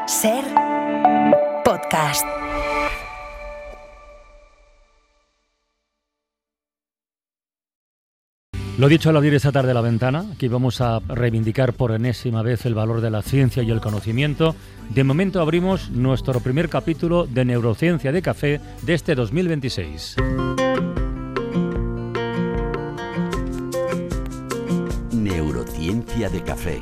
Ser podcast. Lo dicho, al abrir esta tarde la ventana, aquí vamos a reivindicar por enésima vez el valor de la ciencia y el conocimiento. De momento abrimos nuestro primer capítulo de Neurociencia de Café de este 2026. Neurociencia de Café.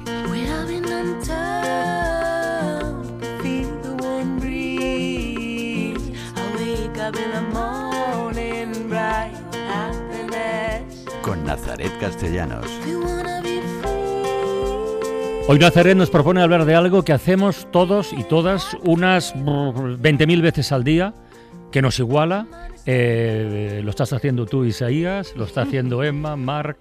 Con Nazaret Castellanos. Hoy Nazaret nos propone hablar de algo que hacemos todos y todas unas 20.000 veces al día, que nos iguala. Lo estás haciendo tú, Isaías, lo está haciendo Emma, Marc,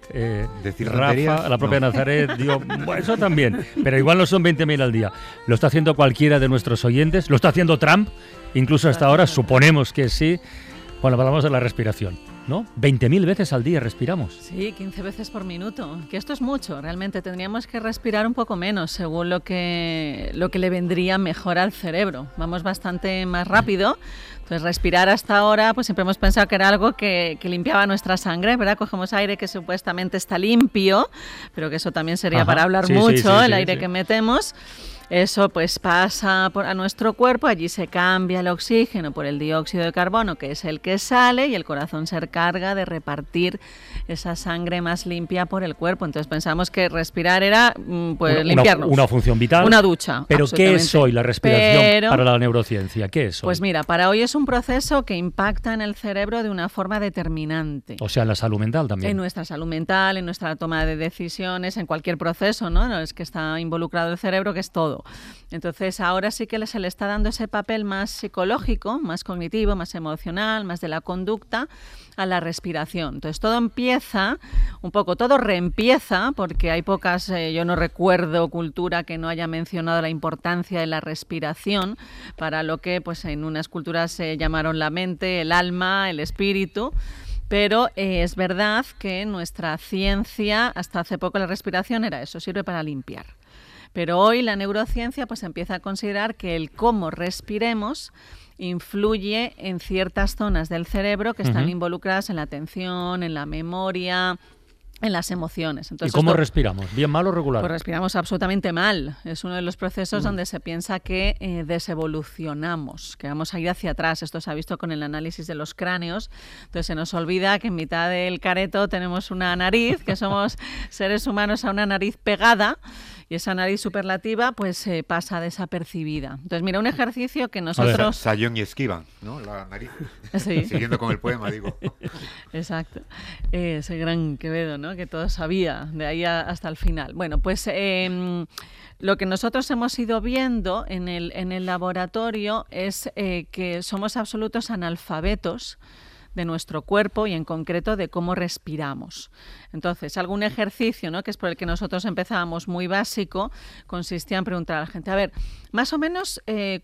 Rafa, la propia Nazaret. Digo, bueno, eso también, pero igual no son 20.000 al día. Lo está haciendo cualquiera de nuestros oyentes, lo está haciendo Trump, incluso hasta ahora suponemos que sí. Bueno, hablamos de la respiración, ¿no? 20.000 veces al día respiramos. Sí, 15 veces por minuto, que esto es mucho, realmente tendríamos que respirar un poco menos según lo que le vendría mejor al cerebro. Vamos bastante más rápido, entonces respirar hasta ahora, pues siempre hemos pensado que era algo que limpiaba nuestra sangre, ¿verdad? Cogemos aire que supuestamente está limpio, pero que eso también sería para hablar mucho, el aire que metemos. Eso pues pasa a nuestro cuerpo, allí se cambia el oxígeno por el dióxido de carbono, que es el que sale, y el corazón se encarga de repartir esa sangre más limpia por el cuerpo. Entonces pensamos que respirar era limpiarnos. Una función vital. Una ducha. Pero ¿qué es hoy la respiración para la neurociencia? ¿Qué es hoy? Pues mira, para hoy es un proceso que impacta en el cerebro de una forma determinante. O sea, en la salud mental también. En nuestra salud mental, en nuestra toma de decisiones, en cualquier proceso, ¿no? Es que está involucrado el cerebro, que es todo. Entonces ahora sí que se le está dando ese papel más psicológico, más cognitivo, más emocional, más de la conducta a la respiración. Entonces todo empieza, todo reempieza, porque hay pocas, yo no recuerdo cultura que no haya mencionado la importancia de la respiración para lo que pues en unas culturas se llamaron la mente, el alma, el espíritu. Pero es verdad que en nuestra ciencia, hasta hace poco la respiración era eso, sirve para limpiar. Pero hoy la neurociencia pues empieza a considerar que el cómo respiremos influye en ciertas zonas del cerebro que están involucradas en la atención, en la memoria, en las emociones. Entonces, ¿y cómo respiramos? ¿Bien, mal o regular? Pues respiramos absolutamente mal. Es uno de los procesos donde se piensa que desevolucionamos, que vamos a ir hacia atrás. Esto se ha visto con el análisis de los cráneos. Entonces se nos olvida que en mitad del careto tenemos una nariz, que somos seres humanos a una nariz pegada, y esa nariz superlativa pues pasa desapercibida. Entonces mira, un ejercicio que nosotros... Sayón y esquivan, ¿no? La nariz. Sí. Siguiendo con el poema, digo. Exacto. Ese gran Quevedo, ¿no? Que todo sabía, de ahí hasta el final. Bueno, pues lo que nosotros hemos ido viendo en el laboratorio es que somos absolutos analfabetos de nuestro cuerpo y en concreto de cómo respiramos. Entonces, algún ejercicio, ¿no?, que es por el que nosotros empezábamos muy básico, consistía en preguntar a la gente, a ver, más o menos,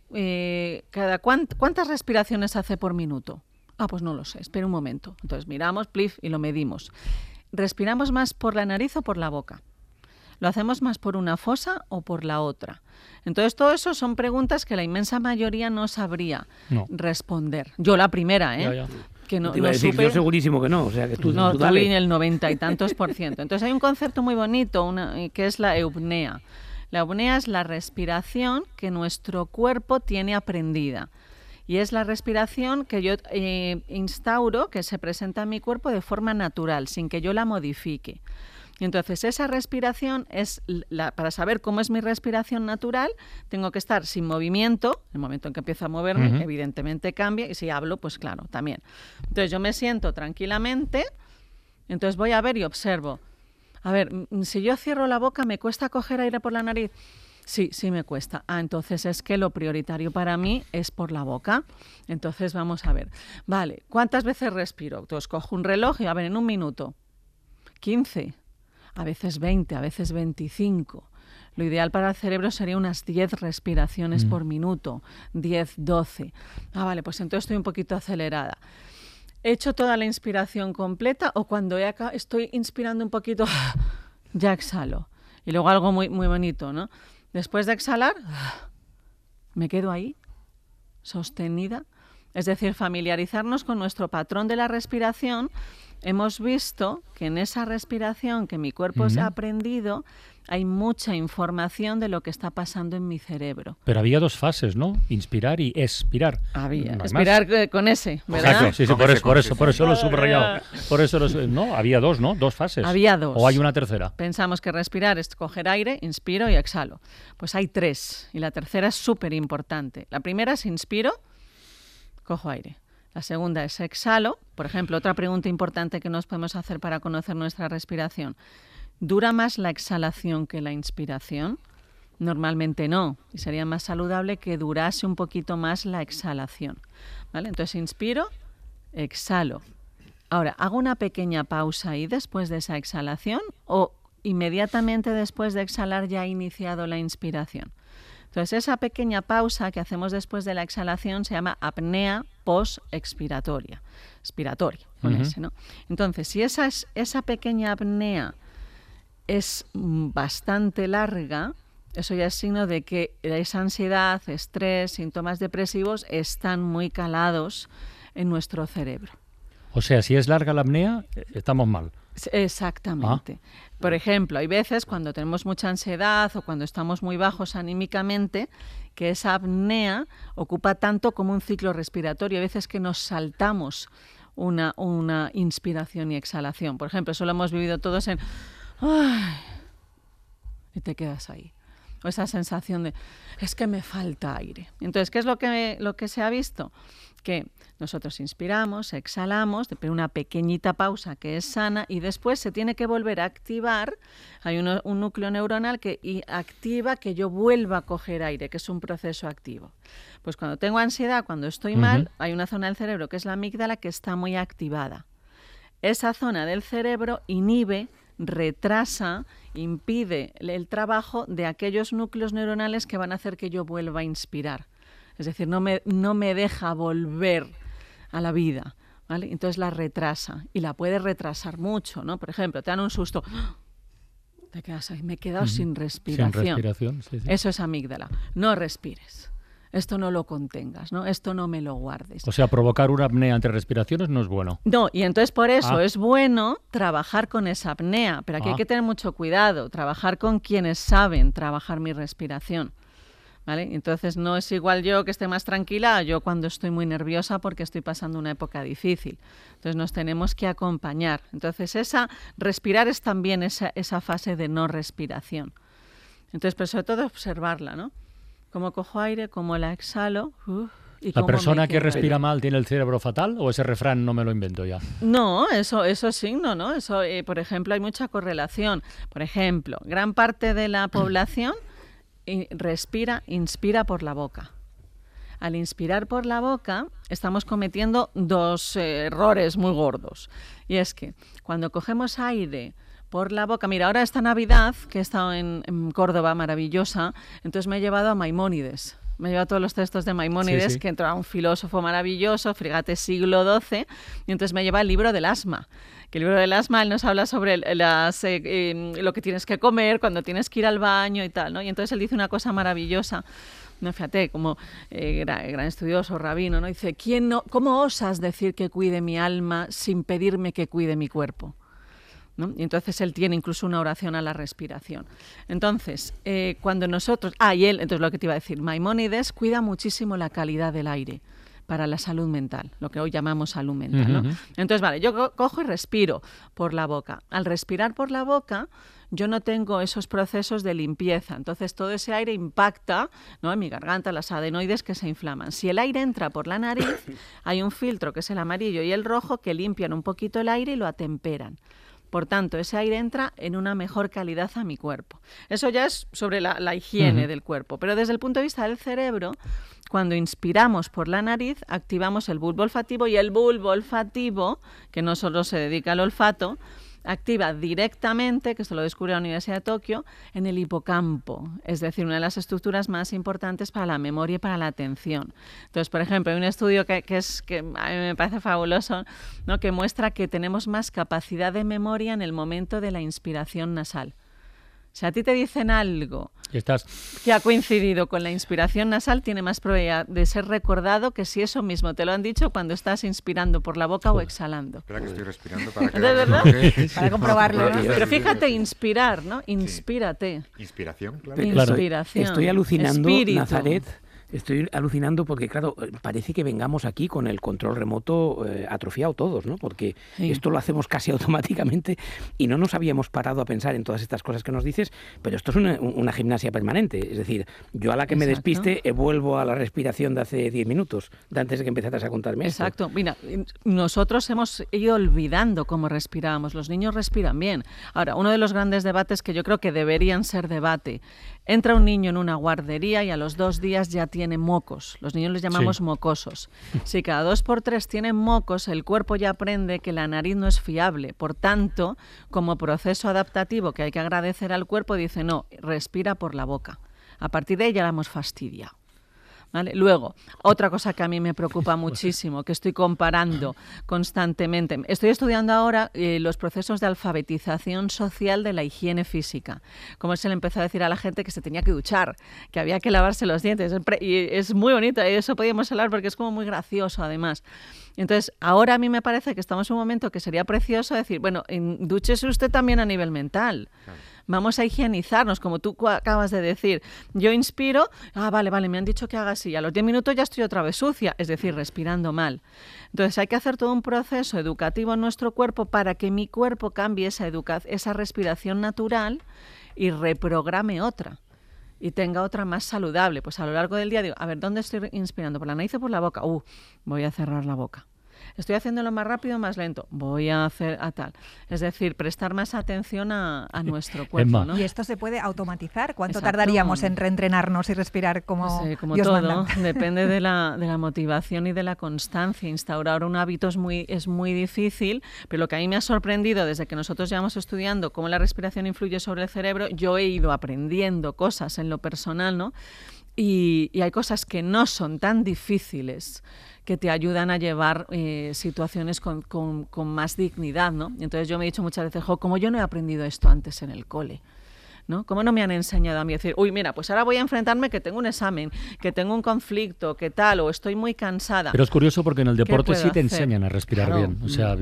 ¿cuántas respiraciones hace por minuto? Ah, pues no lo sé, espera un momento. Entonces miramos, plif, y lo medimos. ¿Respiramos más por la nariz o por la boca? ¿Lo hacemos más por una fosa o por la otra? Entonces, todo eso son preguntas que la inmensa mayoría no sabría responder. Yo la primera, Ya. Que no, te iba a decir, yo segurísimo que no, o sea que tú dale. En el 90 y tantos %. Entonces hay un concepto muy bonito que es la eupnea. La eupnea es la respiración que nuestro cuerpo tiene aprendida. Y es la respiración que yo instauro, que se presenta en mi cuerpo de forma natural, sin que yo la modifique. Y entonces esa respiración es, para saber cómo es mi respiración natural, tengo que estar sin movimiento. El momento en que empiezo a moverme, evidentemente cambia, y si hablo, pues claro, también. Entonces yo me siento tranquilamente, entonces voy a ver y observo. A ver, si yo cierro la boca, ¿me cuesta coger aire por la nariz? Sí me cuesta. Entonces es que lo prioritario para mí es por la boca. Entonces vamos a ver. Vale, ¿cuántas veces respiro? Entonces cojo un reloj y a ver, en un minuto, 15, a veces 20, a veces 25. Lo ideal para el cerebro sería unas 10 respiraciones por minuto, 10, 12. Vale, pues entonces estoy un poquito acelerada. ¿He hecho toda la inspiración completa o cuando estoy inspirando un poquito, ya exhalo? Y luego algo muy, muy bonito, ¿no? Después de exhalar, me quedo ahí, sostenida. Es decir, familiarizarnos con nuestro patrón de la respiración. Hemos visto que en esa respiración que mi cuerpo se ha aprendido, hay mucha información de lo que está pasando en mi cerebro. Pero había 2 fases, ¿no? Inspirar y expirar. Había. No expirar con ese, ¿verdad? Exacto, sí, por eso lo he subrayado. No, había 2, ¿no? 2 fases. Había 2. ¿O hay una tercera? Pensamos que respirar es coger aire, inspiro y exhalo. Pues hay 3, y la tercera es súper importante. La primera es inspiro, cojo aire. La segunda es exhalo. Por ejemplo, otra pregunta importante que nos podemos hacer para conocer nuestra respiración. ¿Dura más la exhalación que la inspiración? Normalmente no. Y sería más saludable que durase un poquito más la exhalación. ¿Vale? Entonces inspiro, exhalo. Ahora, ¿hago una pequeña pausa ahí después de esa exhalación o inmediatamente después de exhalar ya he iniciado la inspiración? Entonces, esa pequeña pausa que hacemos después de la exhalación se llama apnea post-expiratoria. Expiratoria, con ese, ¿no? Entonces, si esa pequeña apnea es bastante larga, eso ya es signo de que esa ansiedad, estrés, síntomas depresivos están muy calados en nuestro cerebro. O sea, si es larga la apnea, estamos mal. Exactamente. Por ejemplo, hay veces cuando tenemos mucha ansiedad o cuando estamos muy bajos anímicamente, que esa apnea ocupa tanto como un ciclo respiratorio. Hay veces que nos saltamos una inspiración y exhalación. Por ejemplo, eso lo hemos vivido todos en... ¡Ay! Y te quedas ahí. O esa sensación de, es que me falta aire. Entonces, ¿qué es lo que se ha visto? Que nosotros inspiramos, exhalamos, pero una pequeñita pausa que es sana y después se tiene que volver a activar. Hay un núcleo neuronal que activa que yo vuelva a coger aire, que es un proceso activo. Pues cuando tengo ansiedad, cuando estoy mal, hay una zona del cerebro que es la amígdala que está muy activada. Esa zona del cerebro inhibe, retrasa, impide el trabajo de aquellos núcleos neuronales que van a hacer que yo vuelva a inspirar. Es decir, no me deja volver a la vida, ¿vale? Entonces la retrasa y la puede retrasar mucho, ¿no? Por ejemplo, te dan un susto, te quedas ahí, me he quedado sin respiración. Sin respiración, sí. Eso es amígdala. No respires. Esto no lo contengas, ¿no? Esto no me lo guardes. O sea, provocar una apnea entre respiraciones no es bueno. No, y entonces por eso es bueno trabajar con esa apnea, pero aquí hay que tener mucho cuidado, trabajar con quienes saben trabajar mi respiración, ¿vale? Entonces no es igual yo que esté más tranquila a yo cuando estoy muy nerviosa porque estoy pasando una época difícil. Entonces nos tenemos que acompañar. Entonces respirar es también esa fase de no respiración. Entonces, pero sobre todo observarla, ¿no? Cómo cojo aire, cómo la exhalo. Y ¿La persona que respira mal tiene el cerebro fatal o ese refrán no me lo invento ya? No, eso es signo, ¿no? Eso, por ejemplo, hay mucha correlación. Por ejemplo, gran parte de la población inspira por la boca. Al inspirar por la boca estamos cometiendo 2 errores muy gordos. Y es que cuando cogemos aire por la boca... Mira, ahora esta Navidad, que he estado en Córdoba, maravillosa, entonces me he llevado a Maimónides. Me he llevado todos los textos de Maimónides, que entró a un filósofo maravilloso, fíjate, siglo XII, y entonces me lleva el libro del asma. Que el libro del asma, él nos habla sobre lo que tienes que comer, cuando tienes que ir al baño y tal, ¿no? Y entonces él dice una cosa maravillosa. No, fíjate, como gran estudioso, rabino, ¿no? Dice, ¿cómo osas decir que cuide mi alma sin pedirme que cuide mi cuerpo? ¿No? Y entonces él tiene incluso una oración a la respiración. Entonces, cuando nosotros... entonces lo que te iba a decir, Maimónides cuida muchísimo la calidad del aire para la salud mental, lo que hoy llamamos salud mental, ¿no? Entonces, vale, yo cojo y respiro por la boca. Al respirar por la boca, yo no tengo esos procesos de limpieza. Entonces, todo ese aire impacta, ¿no?, en mi garganta, las adenoides que se inflaman. Si el aire entra por la nariz, hay un filtro, que es el amarillo y el rojo, que limpian un poquito el aire y lo atemperan. Por tanto, ese aire entra en una mejor calidad a mi cuerpo. Eso ya es sobre la higiene del cuerpo. Pero desde el punto de vista del cerebro, cuando inspiramos por la nariz, activamos el bulbo olfativo, y el bulbo olfativo, que no solo se dedica al olfato, activa directamente, que esto lo descubrió la Universidad de Tokio, en el hipocampo, es decir, una de las estructuras más importantes para la memoria y para la atención. Entonces, por ejemplo, hay un estudio que a mí me parece fabuloso, ¿no?, que muestra que tenemos más capacidad de memoria en el momento de la inspiración nasal. Si a ti te dicen algo Estás... que ha coincidido con la inspiración nasal, tiene más probabilidad de ser recordado que si eso mismo te lo han dicho cuando estás inspirando por la boca o exhalando. Espera que estoy respirando para que... ¿De verdad? Para comprobarlo, ¿no? Pero fíjate, inspirar, ¿no? Inspírate. Inspiración, claro. Inspiración. Estoy alucinando, Espíritu. Nazaret. Estoy alucinando porque, claro, parece que vengamos aquí con el control remoto atrofiado todos, ¿no? Porque esto lo hacemos casi automáticamente y no nos habíamos parado a pensar en todas estas cosas que nos dices, pero esto es una gimnasia permanente. Es decir, yo a la que me despiste vuelvo a la respiración de hace 10 minutos, de antes de que empezaras a contarme esto. Exacto. Mira, nosotros hemos ido olvidando cómo respirábamos. Los niños respiran bien. Ahora, uno de los grandes debates que yo creo que deberían ser debate. Entra un niño en una guardería y a los 2 días ya tiene mocos. Los niños les llamamos mocosos. Si cada 2 por 3 tienen mocos, el cuerpo ya aprende que la nariz no es fiable. Por tanto, como proceso adaptativo que hay que agradecer al cuerpo, dice, no, respira por la boca. A partir de ahí ya la hemos fastidiado. ¿Vale? Luego, otra cosa que a mí me preocupa muchísimo, que estoy comparando constantemente. Estoy estudiando ahora los procesos de alfabetización social de la higiene física. Como se le empezó a decir a la gente que se tenía que duchar, que había que lavarse los dientes. Y es muy bonito, y eso podíamos hablar porque es como muy gracioso además. Entonces, ahora a mí me parece que estamos en un momento que sería precioso decir, bueno, dúchese usted también a nivel mental. Claro. Vamos a higienizarnos, como tú acabas de decir. Yo inspiro, vale, me han dicho que haga así. A los 10 minutos ya estoy otra vez sucia, es decir, respirando mal. Entonces hay que hacer todo un proceso educativo en nuestro cuerpo para que mi cuerpo cambie esa respiración natural y reprograme otra. Y tenga otra más saludable. Pues a lo largo del día digo, a ver, ¿dónde estoy inspirando? ¿Por la nariz o por la boca? Voy a cerrar la boca. Estoy haciéndolo más rápido o más lento. Voy a hacer a tal. Es decir, prestar más atención a nuestro cuerpo, ¿no? Y esto se puede automatizar. ¿Cuánto tardaríamos en reentrenarnos y respirar como Dios todo, manda? Depende de la motivación y de la constancia. Instaurar un hábito es muy difícil, pero lo que a mí me ha sorprendido desde que nosotros llevamos estudiando cómo la respiración influye sobre el cerebro, yo he ido aprendiendo cosas en lo personal, ¿no? Y hay cosas que no son tan difíciles que te ayudan a llevar situaciones con más dignidad, ¿no? Entonces yo me he dicho muchas veces, como yo no he aprendido esto antes en el cole, ¿no? ¿Cómo no me han enseñado a mí a decir, mira, pues ahora voy a enfrentarme que tengo un examen, que tengo un conflicto, que tal, o estoy muy cansada? Pero es curioso porque en el deporte sí te enseñan a respirar bien. O sea,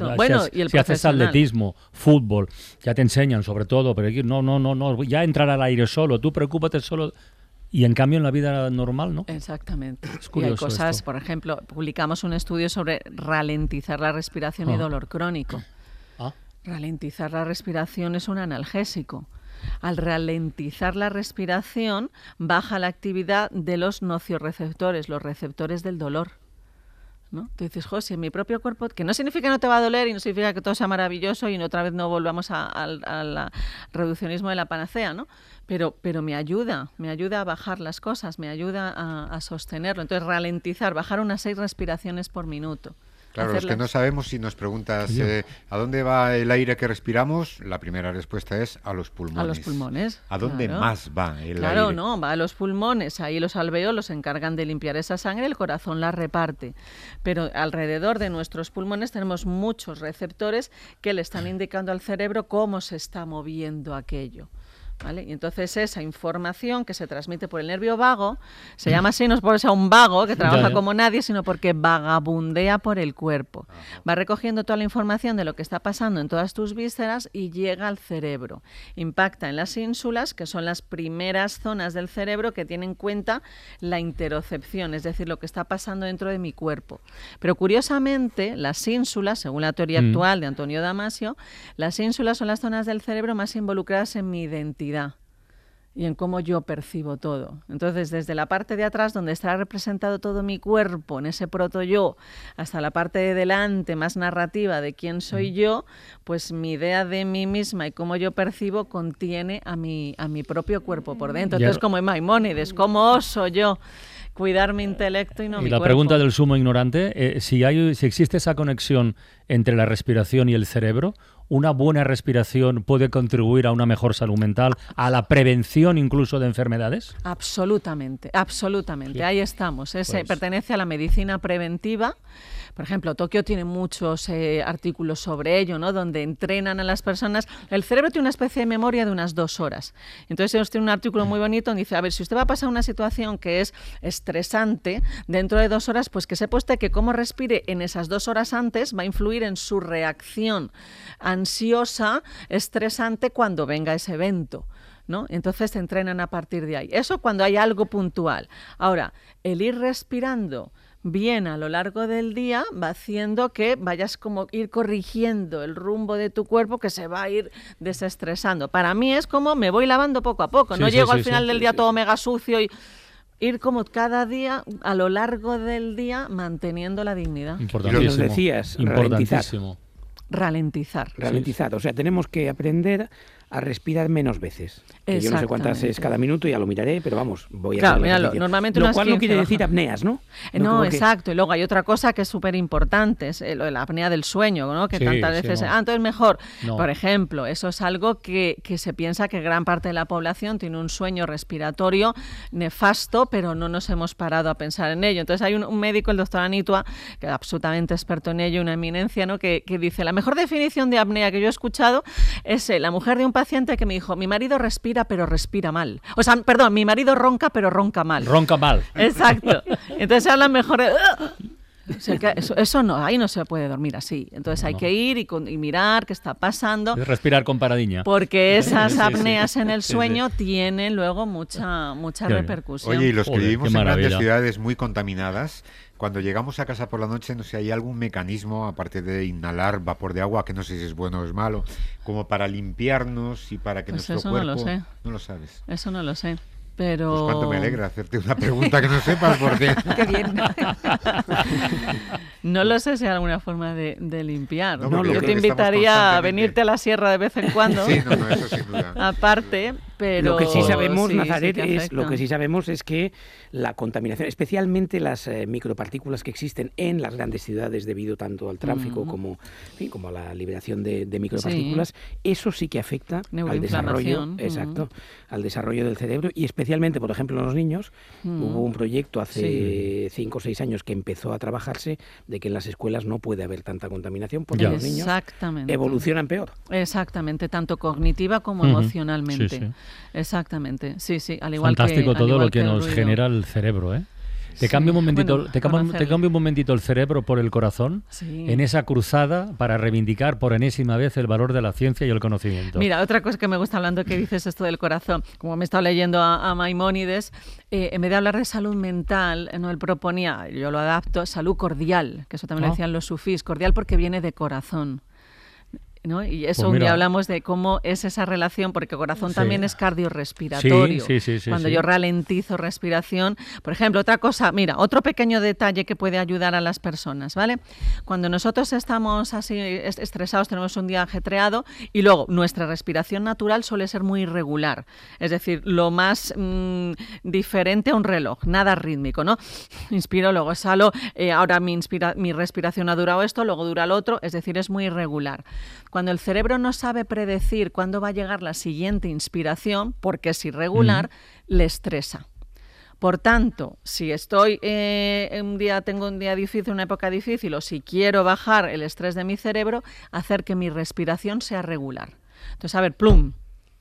si haces atletismo, fútbol, ya te enseñan sobre todo, pero no, ya entrar al aire solo, tú preocúpate solo... Y en cambio en la vida normal, ¿no? Exactamente. Es curioso. Y hay cosas, esto. Por ejemplo, publicamos un estudio sobre ralentizar la respiración y dolor crónico. Ralentizar la respiración es un analgésico. Al ralentizar la respiración, baja la actividad de los nociorreceptores, los receptores del dolor, ¿no? Tú dices, si en mi propio cuerpo, que no significa que no te va a doler y no significa que todo sea maravilloso y otra vez no volvamos al reduccionismo de la panacea, ¿no? Pero me ayuda a bajar las cosas, me ayuda a sostenerlo. Entonces, ralentizar, bajar unas 6 respiraciones por minuto. Claro, los que no sabemos, si nos preguntas ¿a dónde va el aire que respiramos? La primera respuesta es a los pulmones. A los pulmones. ¿A dónde más va el aire? Claro, no, va a los pulmones. Ahí los alvéolos se encargan de limpiar esa sangre, el corazón la reparte. Pero alrededor de nuestros pulmones tenemos muchos receptores que le están indicando al cerebro cómo se está moviendo aquello. ¿Vale? Y entonces esa información que se transmite por el nervio vago, se llama así no es porque sea un vago que trabaja como nadie, sino porque vagabundea por el cuerpo. Va recogiendo toda la información de lo que está pasando en todas tus vísceras y llega al cerebro. Impacta en las ínsulas, que son las primeras zonas del cerebro que tienen en cuenta la interocepción, es decir, lo que está pasando dentro de mi cuerpo. Pero curiosamente, las ínsulas, según la teoría actual de Antonio Damasio, las ínsulas son las zonas del cerebro más involucradas en mi identidad y en cómo yo percibo todo. Entonces, desde la parte de atrás, donde está representado todo mi cuerpo, en ese proto-yo, hasta la parte de delante, más narrativa de quién soy yo, pues mi idea de mí misma y cómo yo percibo contiene a mi propio cuerpo por dentro. Entonces, como en Maimónides, ¿cómo oso yo cuidar mi intelecto y no mi cuerpo? Y la pregunta del sumo ignorante, si existe esa conexión entre la respiración y el cerebro, ¿una buena respiración puede contribuir a una mejor salud mental, a la prevención incluso de enfermedades? Absolutamente, absolutamente. Sí. Ahí estamos. Pertenece a la medicina preventiva, Por ejemplo, Tokio tiene muchos artículos sobre ello, ¿no? Donde entrenan a las personas. El cerebro tiene una especie de memoria de unas 2 horas. Entonces ellos tienen un artículo muy bonito donde dice, a ver, si usted va a pasar una situación que es estresante, dentro de 2 horas, pues que sepa usted que cómo respire en esas 2 horas antes va a influir en su reacción ansiosa, estresante cuando venga ese evento, ¿no? Entonces se entrenan a partir de ahí. Eso cuando hay algo puntual. Ahora, el ir respirando bien a lo largo del día va haciendo que vayas como ir corrigiendo el rumbo de tu cuerpo, que se va a ir desestresando. Para mí es como me voy lavando poco a poco, no llego al final del día todo mega sucio y ir como cada día a lo largo del día manteniendo la dignidad. Importantísimo. Lo que nos decías, ralentizar. O sea, tenemos que aprender a respirar menos veces. Que yo no sé cuántas es cada minuto, ya lo miraré, pero vamos, voy a hacer míralo, normalmente lo cual no quiere decir apneas, ¿no? No, exacto. Y luego hay otra cosa que es súper importante, es lo de la apnea del sueño, ¿no? Que tantas veces... no. entonces mejor. No. Por ejemplo, eso es algo que se piensa que gran parte de la población tiene un sueño respiratorio nefasto, pero no nos hemos parado a pensar en ello. Entonces hay un médico, el doctor Anitua, que es absolutamente experto en ello, una eminencia, ¿no? Que dice, la mejor definición de apnea que yo he escuchado es la mujer de un paciente que me dijo, mi marido respira pero respira mal. O sea, perdón, mi marido ronca pero ronca mal. Ronca mal. Exacto. Entonces hablan mejor de... O sea, que eso no, ahí no se puede dormir así. Entonces hay que ir y mirar qué está pasando. Es respirar con paradiña. Porque esas apneas en el sueño tienen luego mucha repercusión. Oye, y los que vivimos en grandes ciudades muy contaminadas, cuando llegamos a casa por la noche, no sé, ¿hay algún mecanismo, aparte de inhalar vapor de agua, que no sé si es bueno o es malo, como para limpiarnos y para que nuestro cuerpo... No lo sé. No lo sabes. Eso no lo sé. Pero... Pues cuánto me alegra hacerte una pregunta que no sepas, porque... Qué bien. No lo sé si hay alguna forma de limpiar. No, yo te invitaría a venirte a la sierra de vez en cuando. Sí, no, eso sin duda. Aparte, pero... Lo que sí sabemos, Nazaret, lo que sí sabemos es que la contaminación, especialmente las micropartículas que existen en las grandes ciudades debido tanto al tráfico como a la liberación de micropartículas, eso sí que afecta al desarrollo, al desarrollo del cerebro y especialmente, por ejemplo, en los niños. Hubo un proyecto hace 5 o 6 años que empezó a trabajarse de que en las escuelas no puede haber tanta contaminación porque los niños evolucionan peor. Exactamente, tanto cognitiva como emocionalmente. Sí. Exactamente, sí, al igual fantástico que... todo lo que nos genera el cerebro, ¿eh? Te cambio un momentito el cerebro por el corazón en esa cruzada para reivindicar por enésima vez el valor de la ciencia y el conocimiento. Mira, otra cosa que me gusta hablando que dices esto del corazón, como me he estado leyendo a Maimónides, en vez de hablar de salud mental, no, él proponía, yo lo adapto, salud cordial, que eso también lo decían los sufís, cordial porque viene de corazón. ¿No? Y eso pues un día hablamos de cómo es esa relación, porque el corazón también es cardiorrespiratorio. Cuando yo ralentizo respiración, por ejemplo, otra cosa, mira, otro pequeño detalle que puede ayudar a las personas, ¿vale? Cuando nosotros estamos así estresados, tenemos un día ajetreado y luego nuestra respiración natural suele ser muy irregular, es decir, lo más diferente a un reloj, nada rítmico, ¿no? Inspiro, luego exhalo, ahora mi respiración ha durado esto, luego dura lo otro, es decir, es muy irregular. Cuando el cerebro no sabe predecir cuándo va a llegar la siguiente inspiración, porque es irregular, le estresa. Por tanto, si estoy tengo un día difícil, una época difícil, o si quiero bajar el estrés de mi cerebro, hacer que mi respiración sea regular. Entonces, a ver, plum,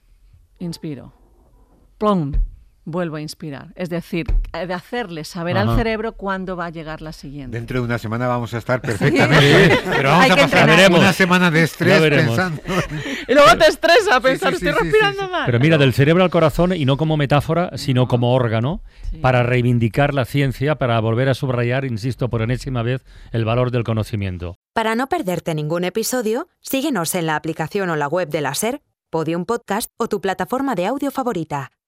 inspiro, plum, vuelvo a inspirar. Es decir, de hacerle saber al cerebro cuándo va a llegar la siguiente. Dentro de una semana vamos a estar perfectamente, pero vamos a pasar una semana de estrés pensando. Y luego te estresa pensar, estoy respirando mal. Pero mira, del cerebro al corazón, y no como metáfora, sino como órgano, para reivindicar la ciencia, para volver a subrayar, insisto, por enésima vez, el valor del conocimiento. Para no perderte ningún episodio, síguenos en la aplicación o la web de la SER, Podium Podcast o tu plataforma de audio favorita.